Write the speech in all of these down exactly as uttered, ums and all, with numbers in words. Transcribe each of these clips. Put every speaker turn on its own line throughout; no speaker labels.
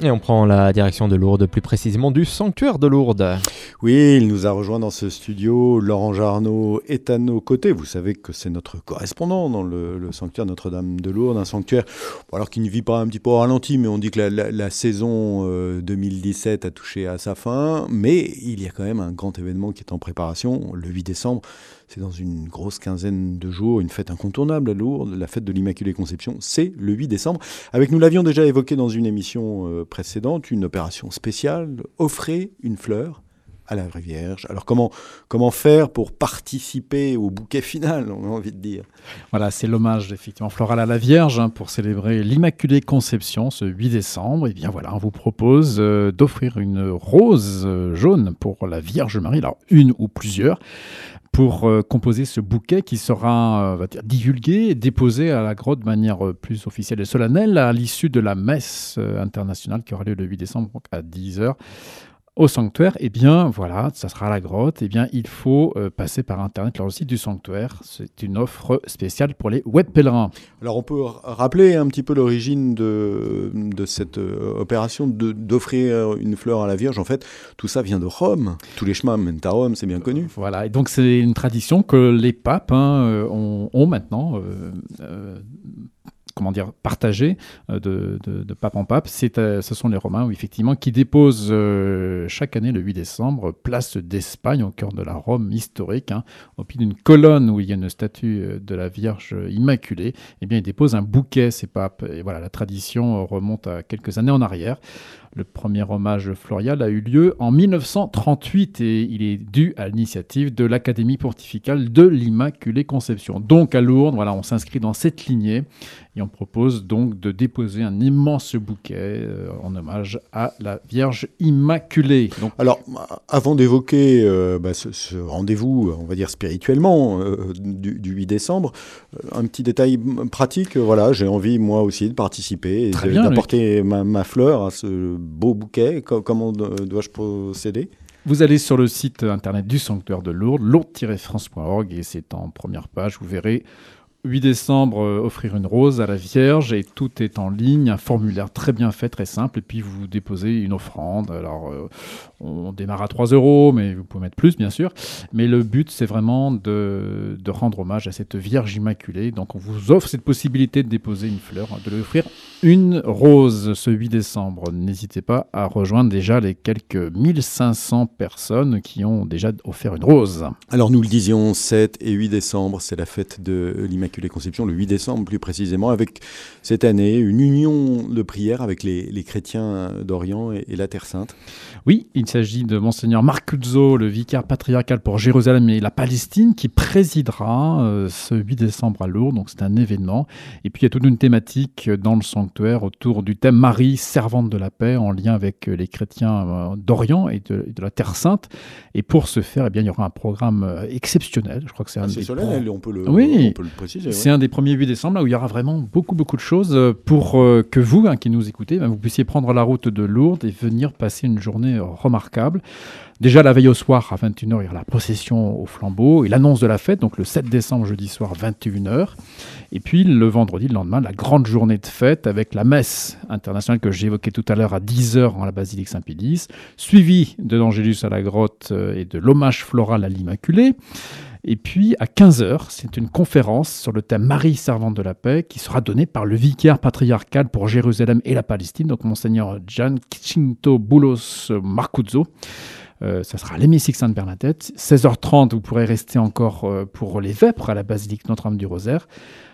Et on prend la direction de Lourdes, plus précisément du sanctuaire de Lourdes.
Oui, il nous a rejoint dans ce studio. Laurent Jarnot est à nos côtés. Vous savez que c'est notre correspondant dans le, le sanctuaire Notre-Dame de Lourdes, un sanctuaire bon, alors qui ne vit pas un petit peu au ralenti, mais on dit que la, la, la saison euh, deux mille dix-sept a touché à sa fin. Mais il y a quand même un grand événement qui est en préparation, le huit décembre. C'est dans une grosse quinzaine de jours, une fête incontournable à Lourdes, la fête de l'Immaculée Conception, c'est le huit décembre. Avec nous l'avions déjà évoqué dans une émission euh, précédente, une opération spéciale, offrez une fleur à la Vraie Vierge. Alors comment, comment faire pour participer au bouquet final, on a envie de dire.
Voilà, c'est l'hommage effectivement floral à la Vierge hein, pour célébrer l'Immaculée Conception ce huit décembre. Et bien voilà, on vous propose euh, d'offrir une rose euh, jaune pour la Vierge Marie, alors une ou plusieurs, pour euh, composer ce bouquet qui sera euh, va dire, divulgué et déposé à la grotte de manière euh, plus officielle et solennelle à l'issue de la messe euh, internationale qui aura lieu le huit décembre donc à dix heures. Au sanctuaire, eh bien, voilà, ça sera à la grotte. Eh bien, il faut euh, passer par Internet, leur site du sanctuaire. C'est une offre spéciale pour les web pèlerins.
Alors, on peut rappeler un petit peu l'origine de, de cette euh, opération de, d'offrir une fleur à la Vierge. En fait, tout ça vient de Rome. Tous les chemins mènent à Rome, c'est bien connu.
Voilà, et donc c'est une tradition que les papes hein, ont, ont maintenant. Euh, euh, comment dire, partagé euh, de, de, de pape en pape. C'est, euh, ce sont les Romains, oui, effectivement, qui déposent euh, chaque année, le huit décembre, place d'Espagne, au cœur de la Rome historique, hein, au pied d'une colonne où il y a une statue de la Vierge Immaculée. Eh bien, ils déposent un bouquet, ces papes. Et voilà, la tradition remonte à quelques années en arrière. Le premier hommage florial a eu lieu en mille neuf cent trente-huit et il est dû à l'initiative de l'Académie pontificale de l'Immaculée Conception. Donc à Lourdes, voilà, on s'inscrit dans cette lignée et on propose donc de déposer un immense bouquet euh, en hommage à la Vierge Immaculée. Donc,
alors, avant d'évoquer euh, bah, ce, ce rendez-vous, on va dire spirituellement, euh, du, du huit décembre, euh, un petit détail pratique, voilà, j'ai envie moi aussi de participer et de,
bien,
d'apporter ma, ma fleur à ce beau bouquet. Comment dois-je procéder ?
Vous allez sur le site internet du sanctuaire de Lourdes, lourdes tiret france point org, et c'est en première page, vous verrez huit décembre, euh, offrir une rose à la Vierge, et tout est en ligne, un formulaire très bien fait, très simple, et puis vous déposez une offrande. Alors, euh, on démarre à trois euros, mais vous pouvez mettre plus, bien sûr. Mais le but, c'est vraiment de, de rendre hommage à cette Vierge Immaculée. Donc, on vous offre cette possibilité de déposer une fleur, de lui offrir une rose ce huit décembre. N'hésitez pas à rejoindre déjà les quelques mille cinq cents personnes qui ont déjà offert une rose.
Alors, nous le disions, sept et huit décembre, c'est la fête de l'Immaculée Conception, le huit décembre plus précisément, avec cette année une union de prière avec les, les chrétiens d'Orient et, et la Terre Sainte.
Oui, il s'agit de Monseigneur Marcuzzo, le vicaire patriarcal pour Jérusalem et la Palestine, qui présidera euh, ce huit décembre à Lourdes, donc c'est un événement. Et puis il y a toute une thématique dans le sanctuaire autour du thème Marie, servante de la paix, en lien avec les chrétiens euh, d'Orient et de, et de la Terre Sainte. Et pour ce faire, eh bien, il y aura un programme euh, exceptionnel. Je crois que c'est un
ah, c'est
des
solennel, on peut le,
oui,
on peut le préciser.
C'est ouais. un des premiers huit décembre là, où il y aura vraiment beaucoup, beaucoup de choses pour euh, que vous, hein, qui nous écoutez, ben, vous puissiez prendre la route de Lourdes et venir passer une journée euh, remarquable. Déjà, la veille au soir, à vingt et une heures, il y aura la procession au flambeau et l'annonce de la fête, donc le sept décembre, jeudi soir, vingt et une heures. Et puis, le vendredi, le lendemain, la grande journée de fête avec la messe internationale que j'ai évoquée tout à l'heure à dix heures en la basilique Saint-Pédis, suivie de l'Angélus à la grotte et de l'hommage floral à l'Immaculée. Et puis, à quinze heures, c'est une conférence sur le thème Marie, servante de la paix, qui sera donnée par le vicaire patriarcal pour Jérusalem et la Palestine, donc Monseigneur Giancinto Boulos Marcuzzo. Euh, ça sera à l'hémicycle Sainte-Bernadette. seize heures trente, vous pourrez rester encore euh, pour les vêpres à la basilique Notre-Dame du Rosaire.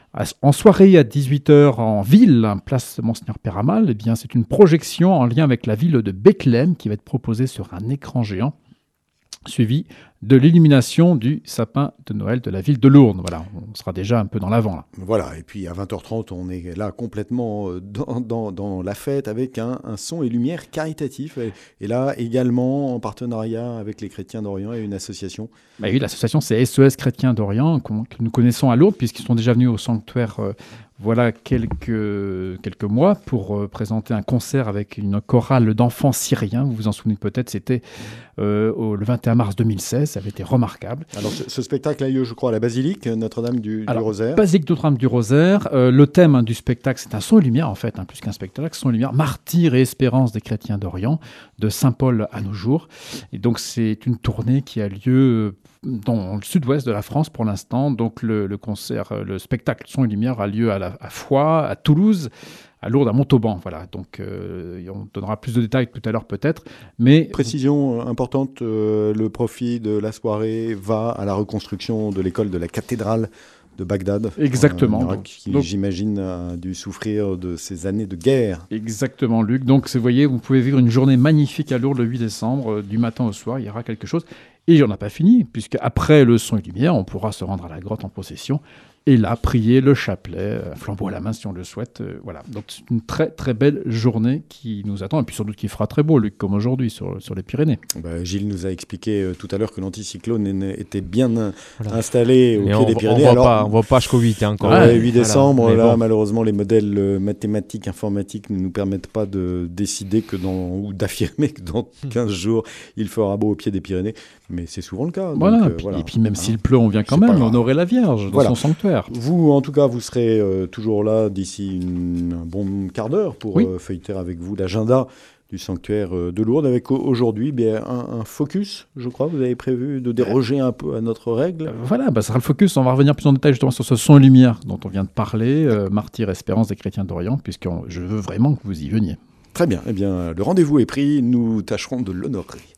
En soirée, à dix-huit heures, en ville, place Monseigneur Péramal, eh bien, c'est une projection en lien avec la ville de Bethléem qui va être proposée sur un écran géant, suivi de l'illumination du sapin de Noël de la ville de Lourdes. Voilà, on sera déjà un peu dans l'avant là.
Voilà, et puis à vingt heures trente, on est là complètement dans, dans, dans la fête avec un, un son et lumière caritatif. Et, et là, également en partenariat avec les Chrétiens d'Orient et une association.
Bah oui, l'association, c'est S O S Chrétiens d'Orient, que nous connaissons à Lourdes, puisqu'ils sont déjà venus au sanctuaire euh, voilà quelques, quelques mois pour euh, présenter un concert avec une chorale d'enfants syriens. Vous vous en souvenez peut-être, c'était euh, au, le vingt et un mars deux mille seize. ça avait été remarquable.
Alors ce, ce spectacle a lieu, je crois, à la basilique Notre-Dame du,
Alors,
du Rosaire.
Basilique Notre-Dame du Rosaire. Euh, le thème hein, du spectacle, c'est un son et lumière en fait, hein, plus qu'un spectacle, son et lumière, martyr et espérance des chrétiens d'Orient, de Saint Paul à nos jours. Et donc c'est une tournée qui a lieu dans le sud-ouest de la France pour l'instant. Donc le, le concert, le spectacle son et lumière a lieu à, la, à Foix, à Toulouse, à Lourdes, à Montauban. Voilà. Donc euh, on donnera plus de détails tout à l'heure peut-être. Mais
précision importante, euh, le profit de la soirée va à la reconstruction de l'école de la cathédrale de Bagdad.
Exactement.
Un Irak qui,
donc,
j'imagine, a dû souffrir de ces années de guerre.
Exactement, Luc. Donc, vous voyez, vous pouvez vivre une journée magnifique à Lourdes le huit décembre, euh, du matin au soir, il y aura quelque chose. Et il n'y en a pas fini, puisque après le son et lumière, on pourra se rendre à la grotte en procession et là, prier le chapelet, euh, flambeau à la main si on le souhaite. Euh, voilà. Donc, c'est une très, très belle journée qui nous attend. Et puis, surtout, qu'il fera très beau, Luc, comme aujourd'hui, sur, sur les Pyrénées.
Bah, Gilles nous a expliqué euh, tout à l'heure que l'anticyclone était bien euh, voilà. installé au
Mais
pied
on,
des Pyrénées.
On
ne
voit pas jusqu'au huit hein, encore.
Ouais, huit décembre,
voilà.
là,
bon.
malheureusement, les modèles euh, mathématiques, informatiques ne nous permettent pas de décider que dans, ou d'affirmer que dans quinze jours, il fera beau au pied des Pyrénées. Mais c'est souvent le cas.
Voilà.
Donc, euh,
puis,
voilà.
Et puis, même
hein.
s'il pleut, on vient quand
c'est
même honorer la Vierge dans
voilà.
son sanctuaire.
Vous, en tout cas, vous serez euh, toujours là d'ici une, un bon quart d'heure pour
oui.
euh, feuilleter avec vous l'agenda du sanctuaire euh, de Lourdes, avec aujourd'hui bien, un, un focus, je crois. Vous avez prévu de déroger un peu à notre règle.
Euh, voilà, bah, ça sera le focus. On va revenir plus en détail justement sur ce son et lumière dont on vient de parler, euh, martyr espérance des chrétiens d'Orient, puisque je veux vraiment que vous y veniez.
Très bien. Eh bien, le rendez-vous est pris. Nous tâcherons de l'honorer.